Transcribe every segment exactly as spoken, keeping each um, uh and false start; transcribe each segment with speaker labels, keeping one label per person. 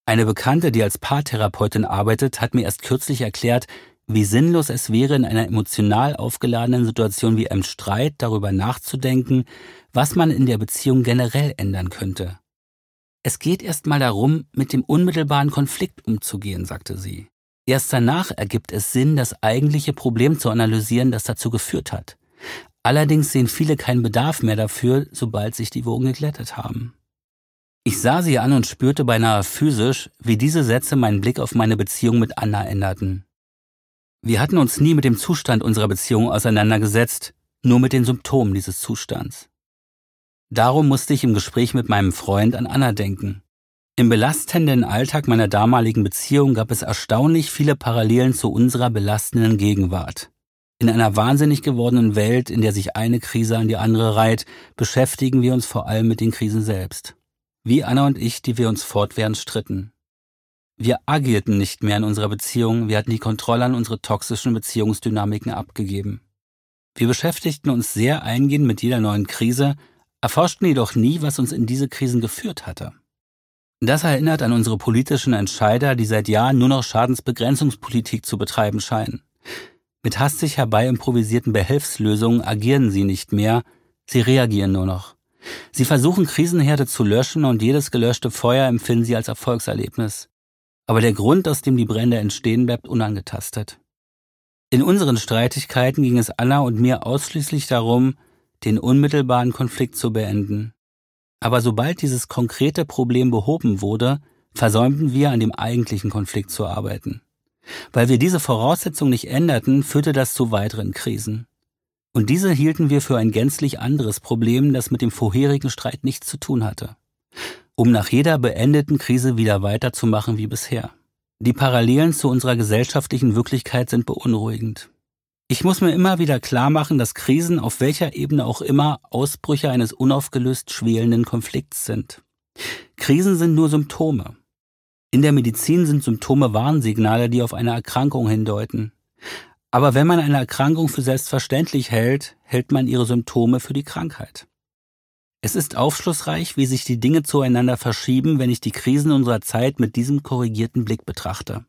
Speaker 1: Eine Bekannte, die als Paartherapeutin arbeitet, hat mir erst kürzlich erklärt, wie sinnlos es wäre, in einer emotional aufgeladenen Situation wie einem Streit darüber nachzudenken, was man in der Beziehung generell ändern könnte. Es geht erst mal darum, mit dem unmittelbaren Konflikt umzugehen, sagte sie. Erst danach ergibt es Sinn, das eigentliche Problem zu analysieren, das dazu geführt hat. Allerdings sehen viele keinen Bedarf mehr dafür, sobald sich die Wogen geglättet haben. Ich sah sie an und spürte beinahe physisch, wie diese Sätze meinen Blick auf meine Beziehung mit Anna änderten. Wir hatten uns nie mit dem Zustand unserer Beziehung auseinandergesetzt, nur mit den Symptomen dieses Zustands. Darum musste ich im Gespräch mit meinem Freund an Anna denken. Im belastenden Alltag meiner damaligen Beziehung gab es erstaunlich viele Parallelen zu unserer belastenden Gegenwart. In einer wahnsinnig gewordenen Welt, in der sich eine Krise an die andere reiht, beschäftigen wir uns vor allem mit den Krisen selbst. Wie Anna und ich, die wir uns fortwährend stritten. Wir agierten nicht mehr in unserer Beziehung, wir hatten die Kontrolle an unsere toxischen Beziehungsdynamiken abgegeben. Wir beschäftigten uns sehr eingehend mit jeder neuen Krise, erforschten jedoch nie, was uns in diese Krisen geführt hatte. Das erinnert an unsere politischen Entscheider, die seit Jahren nur noch Schadensbegrenzungspolitik zu betreiben scheinen. Mit hastig herbei improvisierten Behelfslösungen agieren sie nicht mehr, sie reagieren nur noch. Sie versuchen, Krisenherde zu löschen und jedes gelöschte Feuer empfinden sie als Erfolgserlebnis. Aber der Grund, aus dem die Brände entstehen, bleibt unangetastet. In unseren Streitigkeiten ging es Anna und mir ausschließlich darum, den unmittelbaren Konflikt zu beenden. Aber sobald dieses konkrete Problem behoben wurde, versäumten wir, an dem eigentlichen Konflikt zu arbeiten. Weil wir diese Voraussetzung nicht änderten, führte das zu weiteren Krisen. Und diese hielten wir für ein gänzlich anderes Problem, das mit dem vorherigen Streit nichts zu tun hatte. Um nach jeder beendeten Krise wieder weiterzumachen wie bisher. Die Parallelen zu unserer gesellschaftlichen Wirklichkeit sind beunruhigend. Ich muss mir immer wieder klar machen, dass Krisen auf welcher Ebene auch immer Ausbrüche eines unaufgelöst schwelenden Konflikts sind. Krisen sind nur Symptome. In der Medizin sind Symptome Warnsignale, die auf eine Erkrankung hindeuten. Aber wenn man eine Erkrankung für selbstverständlich hält, hält man ihre Symptome für die Krankheit. Es ist aufschlussreich, wie sich die Dinge zueinander verschieben, wenn ich die Krisen unserer Zeit mit diesem korrigierten Blick betrachte.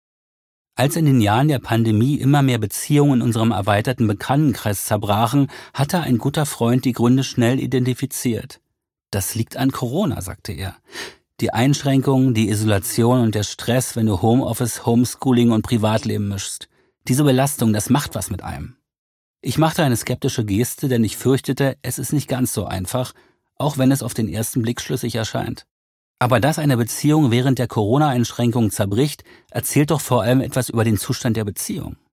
Speaker 1: Als in den Jahren der Pandemie immer mehr Beziehungen in unserem erweiterten Bekanntenkreis zerbrachen, hatte ein guter Freund die Gründe schnell identifiziert. Das liegt an Corona, sagte er. Die Einschränkungen, die Isolation und der Stress, wenn du Homeoffice, Homeschooling und Privatleben mischst. Diese Belastung, das macht was mit einem. Ich machte eine skeptische Geste, denn ich fürchtete, es ist nicht ganz so einfach, auch wenn es auf den ersten Blick schlüssig erscheint. Aber dass eine Beziehung während der Corona-Einschränkungen zerbricht, erzählt doch vor allem etwas über den Zustand der Beziehung.